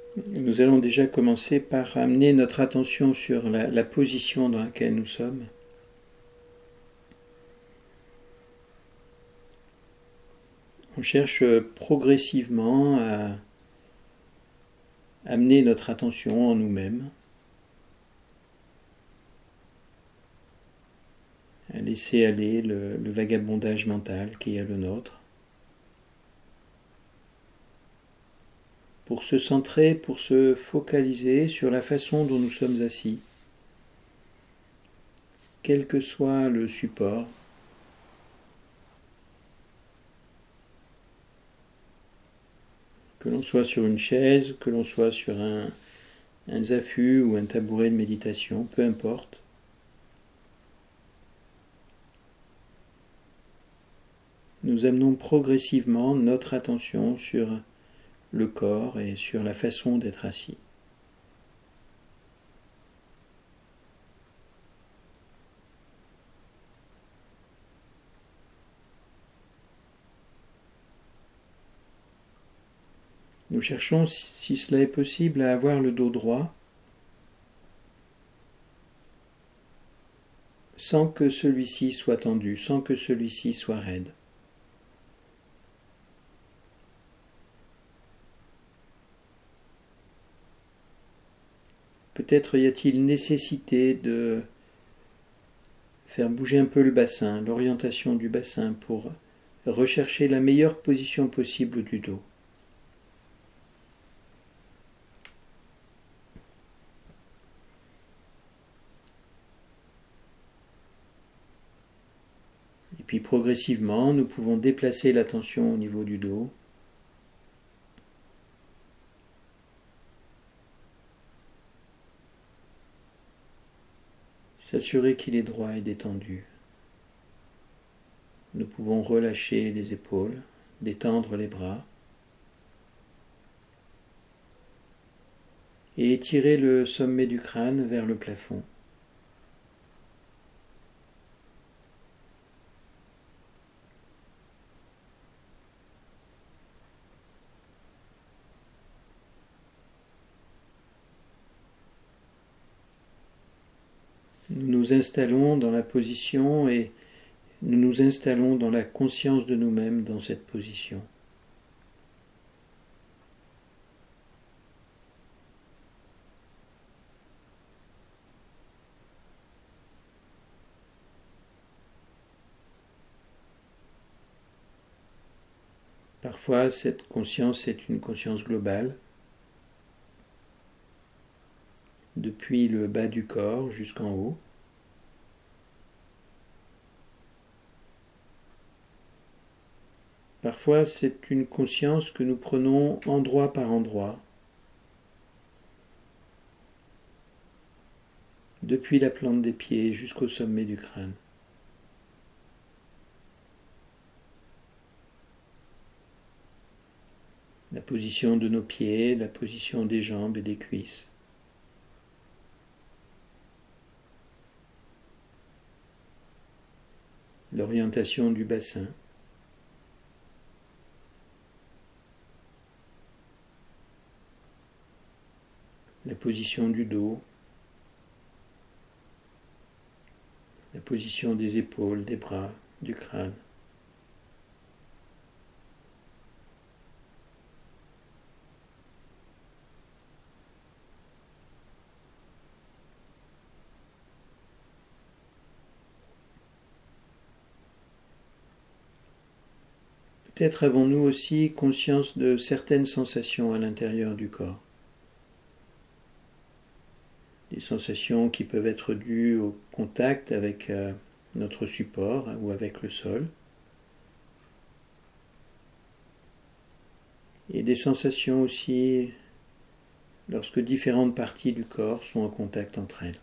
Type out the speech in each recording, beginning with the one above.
Nous allons déjà commencer par amener notre attention sur la position dans laquelle nous sommes. On cherche progressivement à amener notre attention en nous-mêmes, à laisser aller le vagabondage mental qui est le nôtre, pour se centrer, pour se focaliser sur la façon dont nous sommes assis, quel que soit le support. Que l'on soit sur une chaise, que l'on soit sur un zafu ou un tabouret de méditation, peu importe. Nous amenons progressivement notre attention sur le corps et sur la façon d'être assis. Nous cherchons, si cela est possible, à avoir le dos droit, sans que celui-ci soit tendu, sans que celui-ci soit raide. Peut-être y a-t-il nécessité de faire bouger un peu le bassin, l'orientation du bassin pour rechercher la meilleure position possible du dos. Et puis progressivement, nous pouvons déplacer l'attention au niveau du dos. S'assurer qu'il est droit et détendu. Nous pouvons relâcher les épaules, détendre les bras et étirer le sommet du crâne vers le plafond. Nous nous installons dans la position et nous nous installons dans la conscience de nous-mêmes dans cette position. Parfois, cette conscience est une conscience globale, depuis le bas du corps jusqu'en haut. Parfois, c'est une conscience que nous prenons endroit par endroit, depuis la plante des pieds jusqu'au sommet du crâne. La position de nos pieds, la position des jambes et des cuisses. L'orientation du bassin. La position du dos. La position des épaules, des bras, du crâne. Peut-être avons-nous aussi conscience de certaines sensations à l'intérieur du corps. Des sensations qui peuvent être dues au contact avec notre support ou avec le sol. Et des sensations aussi lorsque différentes parties du corps sont en contact entre elles.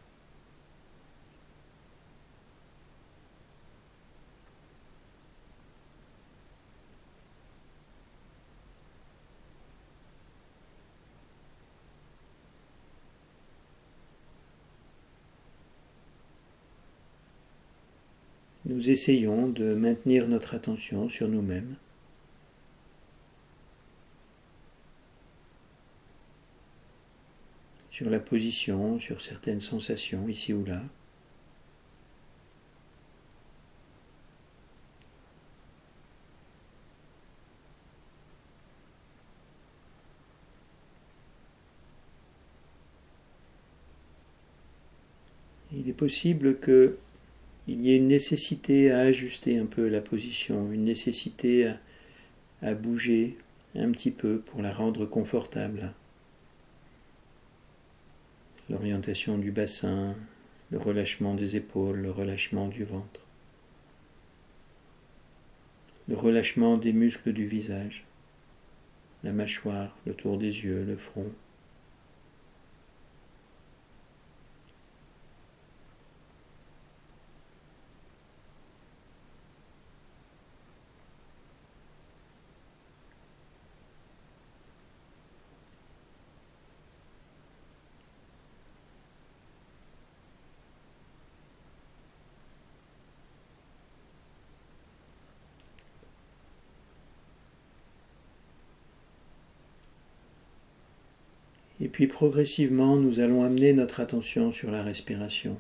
Nous essayons de maintenir notre attention sur nous-mêmes. sur la position, sur certaines sensations ici ou là. Il est possible qu'il y ait une nécessité à ajuster un peu la position, une nécessité à bouger un petit peu pour la rendre confortable. L'orientation du bassin, le relâchement des épaules, le relâchement du ventre, le relâchement des muscles du visage, la mâchoire, le tour des yeux, le front. Et puis progressivement, nous allons amener notre attention sur la respiration.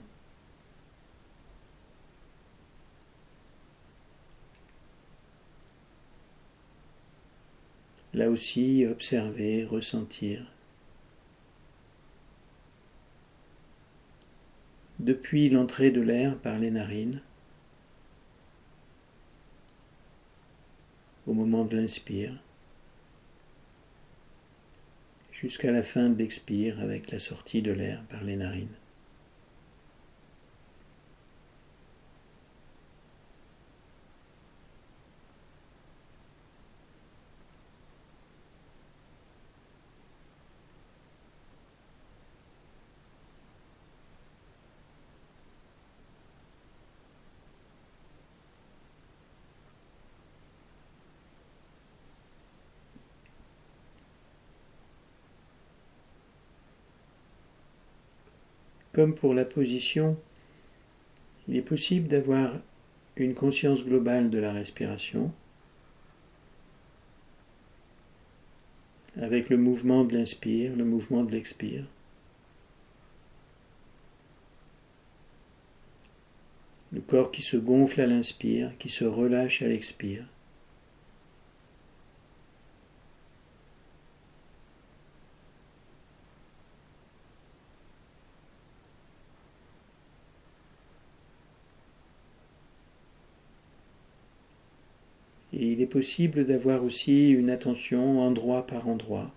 Là aussi, observer, ressentir. Depuis l'entrée de l'air par les narines, au moment de l'inspire, jusqu'à la fin de l'expire avec la sortie de l'air par les narines. Comme pour la position, il est possible d'avoir une conscience globale de la respiration avec le mouvement de l'inspire, le mouvement de l'expire. Le corps qui se gonfle à l'inspire, qui se relâche à l'expire. Et il est possible d'avoir aussi une attention endroit par endroit,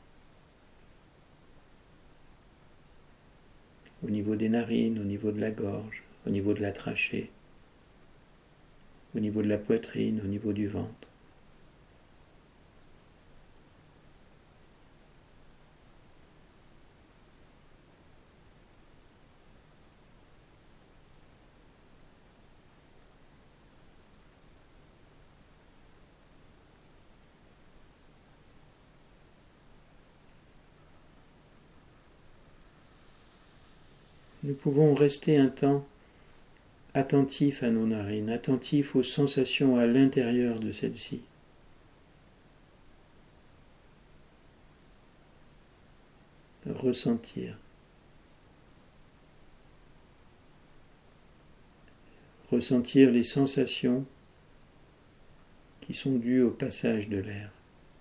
au niveau des narines, au niveau de la gorge, au niveau de la trachée, au niveau de la poitrine, au niveau du ventre. Nous pouvons rester un temps attentifs à nos narines, attentifs aux sensations à l'intérieur de celles-ci. Ressentir. Ressentir les sensations qui sont dues au passage de l'air.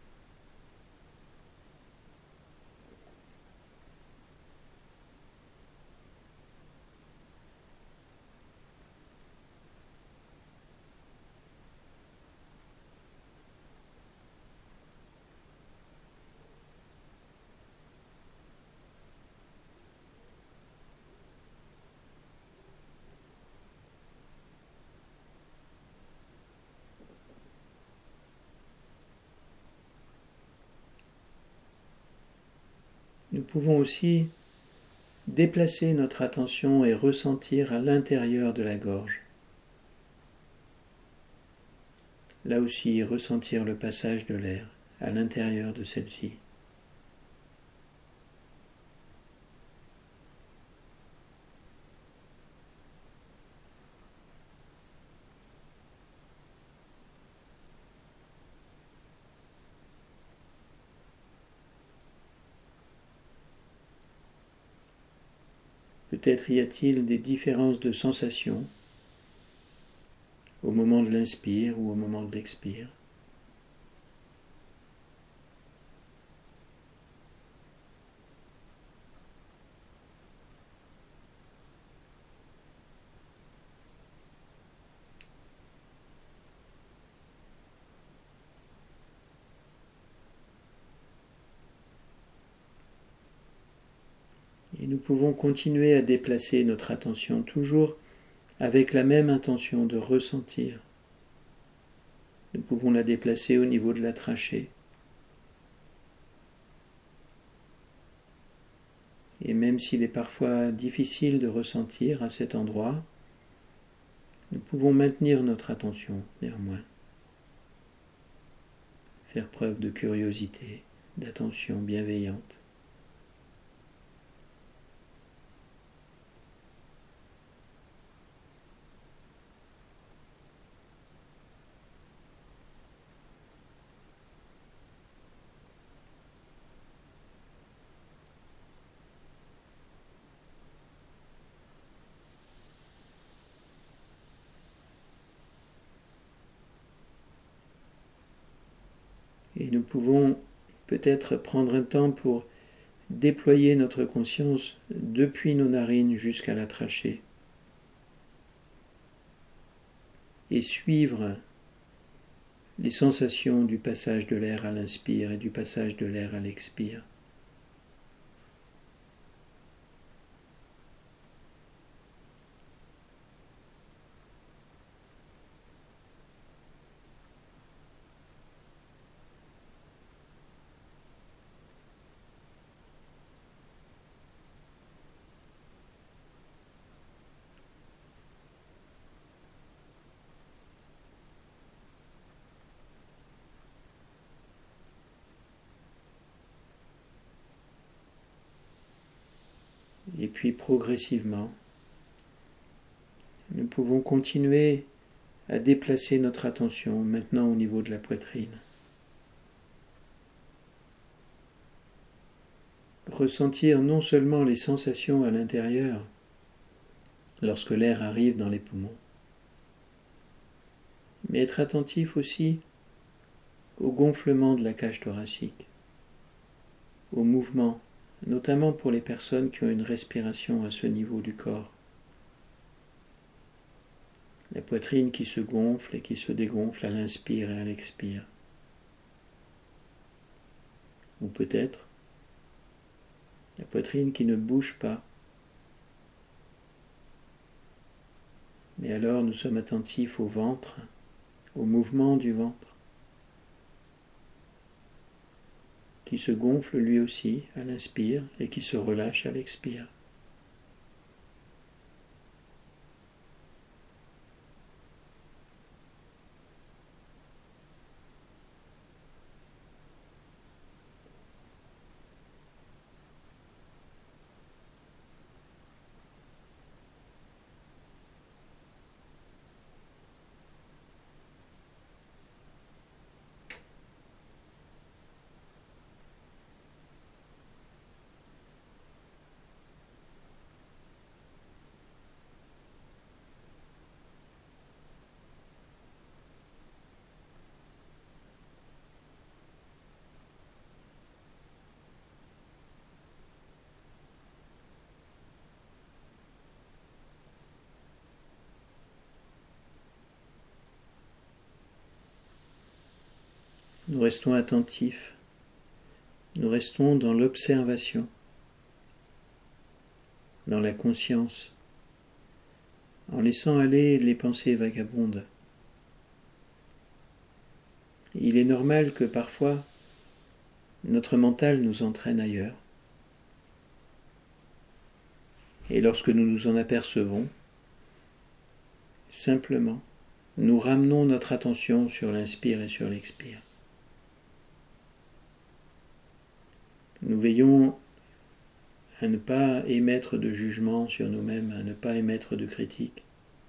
Nous pouvons aussi déplacer notre attention et ressentir à l'intérieur de la gorge. Là aussi, ressentir le passage de l'air à l'intérieur de celle-ci. Peut-être y a-t-il des différences de sensations au moment de l'inspire ou au moment de l'expire. Et nous pouvons continuer à déplacer notre attention toujours avec la même intention de ressentir. Nous pouvons la déplacer au niveau de la trachée. Et même s'il est parfois difficile de ressentir à cet endroit, nous pouvons maintenir notre attention néanmoins. Faire preuve de curiosité, d'attention bienveillante. Et nous pouvons peut-être prendre un temps pour déployer notre conscience depuis nos narines jusqu'à la trachée et suivre les sensations du passage de l'air à l'inspire et du passage de l'air à l'expire. Et puis progressivement, nous pouvons continuer à déplacer notre attention maintenant au niveau de la poitrine. Ressentir non seulement les sensations à l'intérieur lorsque l'air arrive dans les poumons, mais être attentif aussi au gonflement de la cage thoracique, au mouvement, notamment pour les personnes qui ont une respiration à ce niveau du corps. La poitrine qui se gonfle et qui se dégonfle à l'inspire et à l'expire. Ou peut-être la poitrine qui ne bouge pas. Mais alors nous sommes attentifs au ventre, au mouvement du ventre, qui se gonfle lui aussi à l'inspire et qui se relâche à l'expire. Nous restons attentifs, nous restons dans l'observation, dans la conscience, en laissant aller les pensées vagabondes. Il est normal que parfois notre mental nous entraîne ailleurs. Et lorsque nous nous en apercevons, simplement, nous ramenons notre attention sur l'inspire et sur l'expire. Nous veillons à ne pas émettre de jugement sur nous-mêmes, à ne pas émettre de critique.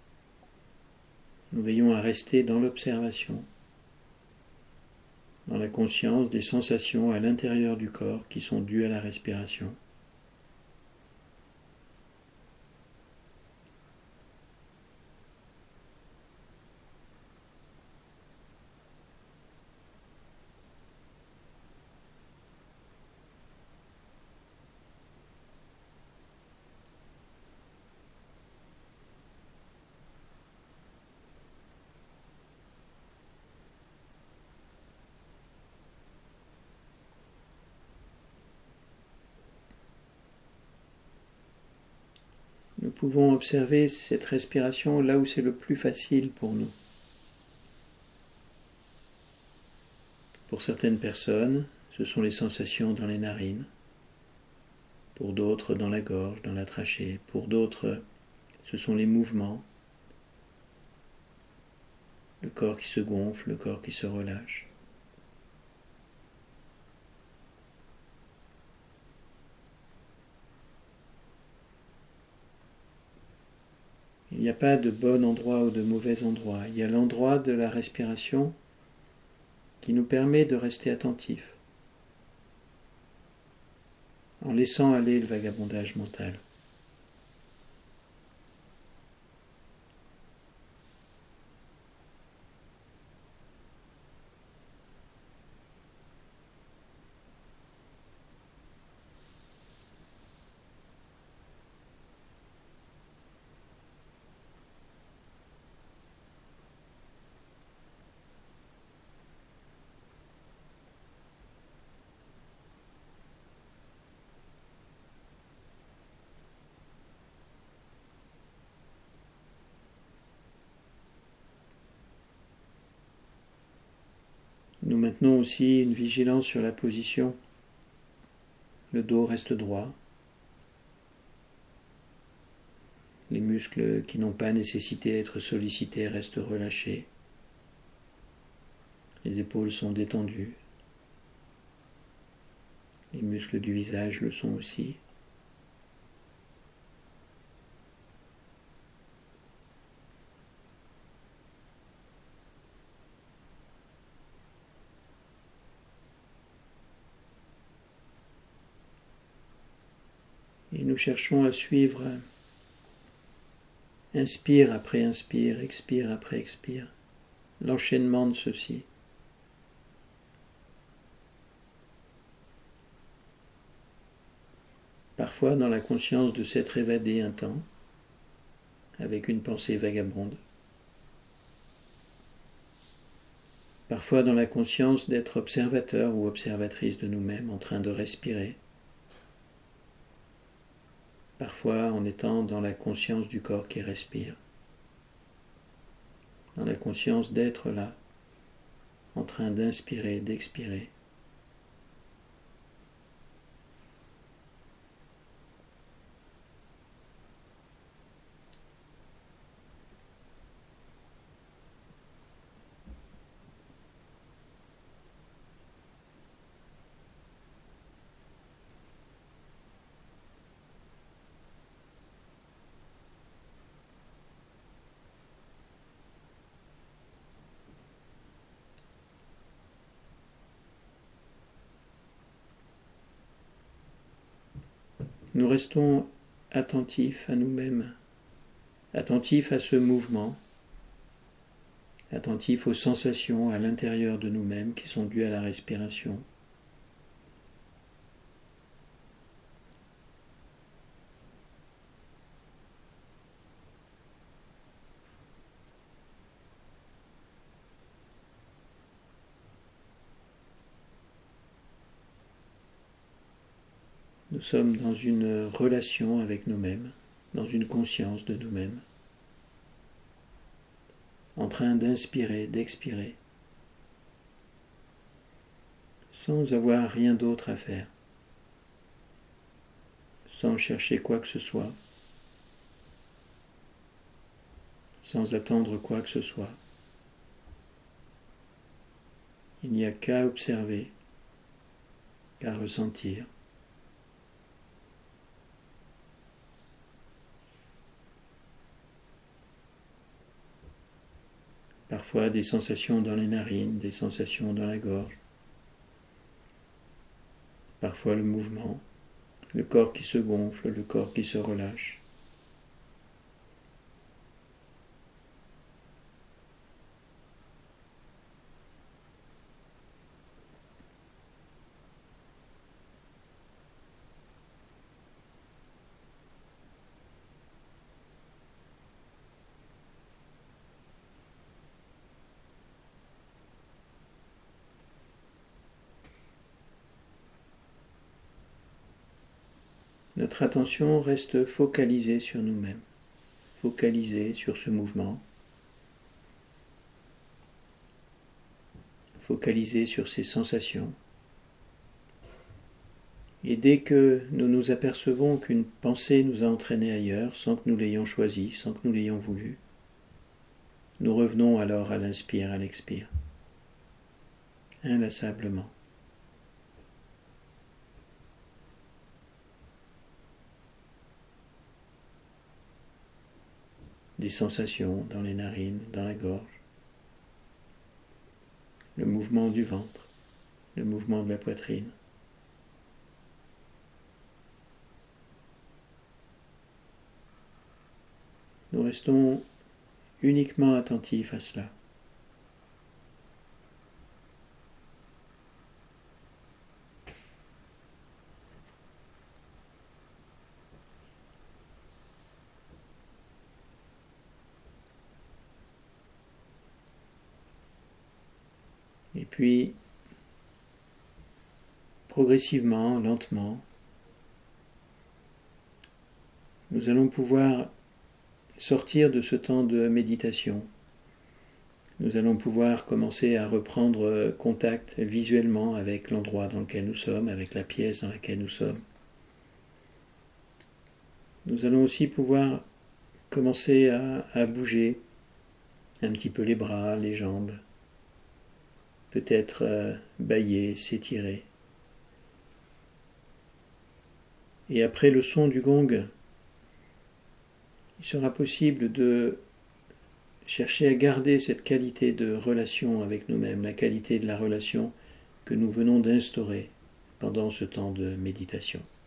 Nous veillons à rester dans l'observation, dans la conscience des sensations à l'intérieur du corps qui sont dues à la respiration. pouvons observer cette respiration là où c'est le plus facile pour nous. Pour certaines personnes, ce sont les sensations dans les narines. Pour d'autres, dans la gorge, dans la trachée. Pour d'autres, ce sont les mouvements. Le corps qui se gonfle, le corps qui se relâche. Il n'y a pas de bon endroit ou de mauvais endroit. Il y a l'endroit de la respiration qui nous permet de rester attentifs, en laissant aller le vagabondage mental. Nous maintenons aussi une vigilance sur la position. Le dos reste droit. Les muscles qui n'ont pas nécessité d'être sollicités restent relâchés. Les épaules sont détendues. Les muscles du visage le sont aussi. Et nous cherchons à suivre inspire après inspire, expire après expire, l'enchaînement de ceci. Parfois dans la conscience de s'être évadé un temps, avec une pensée vagabonde. Parfois dans la conscience d'être observateur ou observatrice de nous-mêmes en train de respirer. Parfois en étant dans la conscience du corps qui respire. Dans la conscience d'être là, en train d'inspirer, d'expirer. Nous restons attentifs à nous-mêmes, attentifs à ce mouvement, attentifs aux sensations à l'intérieur de nous-mêmes qui sont dues à la respiration. Nous sommes dans une relation avec nous-mêmes, dans une conscience de nous-mêmes, en train d'inspirer, d'expirer, sans avoir rien d'autre à faire, sans chercher quoi que ce soit, sans attendre quoi que ce soit. Il n'y a qu'à observer, qu'à ressentir. Parfois des sensations dans les narines, des sensations dans la gorge. Parfois le mouvement, le corps qui se gonfle, le corps qui se relâche. Notre attention reste focalisée sur nous-mêmes. focaliser sur ce mouvement, focaliser sur ces sensations. Et dès que nous nous apercevons qu'une pensée nous a entraînés ailleurs, sans que nous l'ayons choisi, sans que nous l'ayons voulu, nous revenons alors à l'inspire, à l'expire, inlassablement. Des sensations dans les narines, dans la gorge, le mouvement du ventre, le mouvement de la poitrine. Nous restons uniquement attentifs à cela. Et puis, progressivement, lentement, nous allons pouvoir sortir de ce temps de méditation. Nous allons pouvoir commencer à reprendre contact visuellement avec l'endroit dans lequel nous sommes, avec la pièce dans laquelle nous sommes. Nous allons aussi pouvoir commencer à bouger un petit peu les bras, les jambes, peut-être bâiller, s'étirer. Et après le son du gong, il sera possible de chercher à garder cette qualité de relation avec nous-mêmes, la qualité de la relation que nous venons d'instaurer pendant ce temps de méditation.